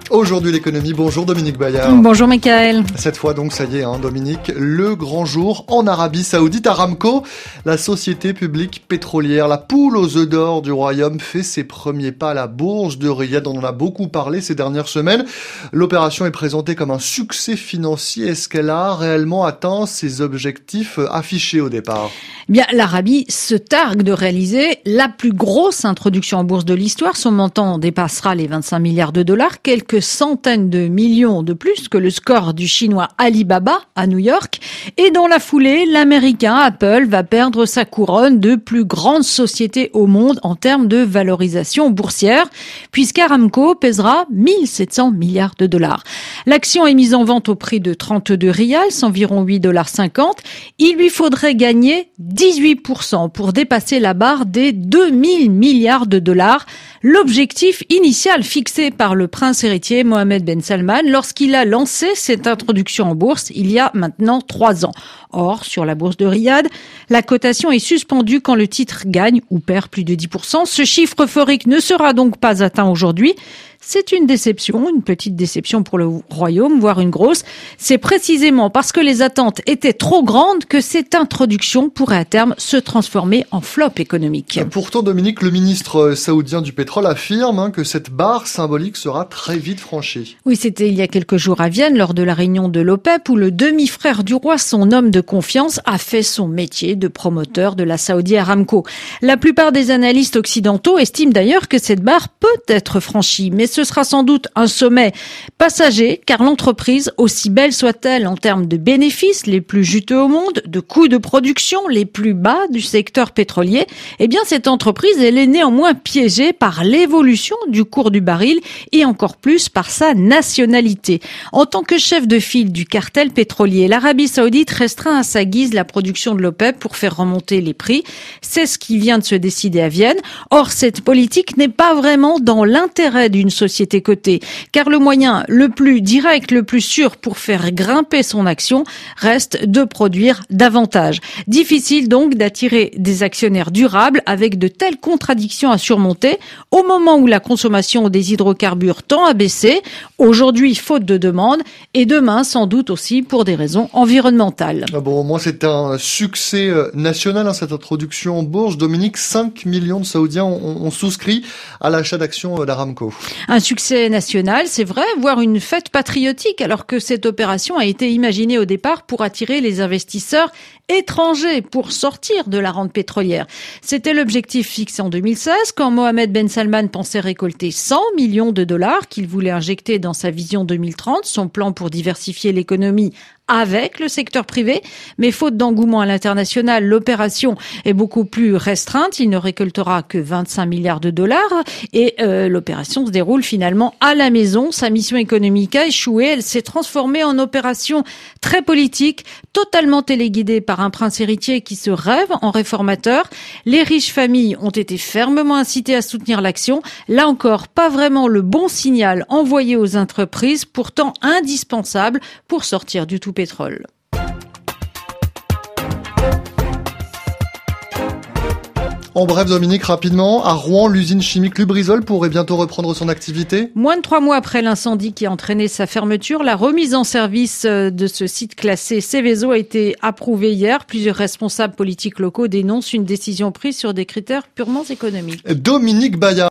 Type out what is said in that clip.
Aujourd'hui l'économie, bonjour Dominique Bayard. Bonjour Mickaël. Cette fois donc, ça y est Dominique, le grand jour en Arabie Saoudite. Aramco, la société publique pétrolière, la poule aux œufs d'or du royaume, fait ses premiers pas à la bourse de Riyad. On en a beaucoup parlé ces dernières semaines. L'opération est présentée comme un succès financier. Est-ce qu'elle a réellement atteint ses objectifs affichés au départ ? Bien, l'Arabie se targue de réaliser la plus grosse introduction en bourse de l'histoire. Son montant dépassera les 25 milliards de dollars, quelques centaines de millions de plus que le score du chinois Alibaba à New York. Et dans la foulée, l'américain Apple va perdre sa couronne de plus grande société au monde en termes de valorisation boursière, puisqu'Aramco pèsera 1700 milliards de dollars. L'action est mise en vente au prix de 32 riyals, environ 8,50 $. Il lui faudrait gagner 18% pour dépasser la barre des 2000 milliards de dollars, l'objectif initial fixé par le prince héritier Mohammed Ben Salman lorsqu'il a lancé cette introduction en bourse il y a maintenant 3 ans. Or, sur la bourse de Riyad, la cotation est suspendue quand le titre gagne ou perd plus de 10%. Ce chiffre euphorique ne sera donc pas atteint aujourd'hui. C'est une déception, une petite déception pour le royaume, voire une grosse. C'est précisément parce que les attentes étaient trop grandes que cette introduction pourrait à terme se transformer en flop économique. Pourtant, Dominique, le ministre saoudien du pétrole affirme que cette barre symbolique sera très vite franchie. Oui, c'était il y a quelques jours à Vienne, lors de la réunion de l'OPEP, où le demi-frère du roi, son homme de confiance, a fait son métier de promoteur de la Saudi Aramco. La plupart des analystes occidentaux estiment d'ailleurs que cette barre peut être franchie, mais ce sera sans doute un sommet passager, car l'entreprise, aussi belle soit-elle en termes de bénéfices les plus juteux au monde, de coûts de production les plus bas du secteur pétrolier, eh bien cette entreprise, elle est néanmoins piégée par l'évolution du cours du baril et encore plus par sa nationalité. En tant que chef de file du cartel pétrolier, l'Arabie Saoudite restreint à sa guise la production de l'OPEP pour faire remonter les prix. C'est ce qui vient de se décider à Vienne. Or, cette politique n'est pas vraiment dans l'intérêt d'une société cotée, car le moyen le plus direct, le plus sûr pour faire grimper son action reste de produire davantage. Difficile donc d'attirer des actionnaires durables avec de telles contradictions à surmonter au moment où la consommation des hydrocarbures tend à baisser, aujourd'hui faute de demande et demain sans doute aussi pour des raisons environnementales. Bon, au moins c'est un succès national cette introduction en bourse. Dominique, 5 millions de Saoudiens ont souscrit à l'achat d'actions d'Aramco. Un succès national, c'est vrai, voire une fête patriotique, alors que cette opération a été imaginée au départ pour attirer les investisseurs étrangers pour sortir de la rente pétrolière. C'était l'objectif fixé en 2016 quand Mohammed Ben Salman pensait récolter 100 millions de dollars qu'il voulait injecter dans sa vision 2030, son plan pour diversifier l'économie avec le secteur privé, mais faute d'engouement à l'international, l'opération est beaucoup plus restreinte. Il ne récoltera que 25 milliards de dollars et l'opération se déroule finalement à la maison. Sa mission économique a échoué. Elle s'est transformée en opération très politique, totalement téléguidée par un prince héritier qui se rêve en réformateur. Les riches familles ont été fermement incitées à soutenir l'action. Là encore, pas vraiment le bon signal envoyé aux entreprises, pourtant indispensables pour sortir du tout pétrole. En bref, Dominique, rapidement, à Rouen, l'usine chimique Lubrizol pourrait bientôt reprendre son activité. Moins de 3 mois après l'incendie qui a entraîné sa fermeture, la remise en service de ce site classé Seveso a été approuvée hier. Plusieurs responsables politiques locaux dénoncent une décision prise sur des critères purement économiques. Dominique Bayard.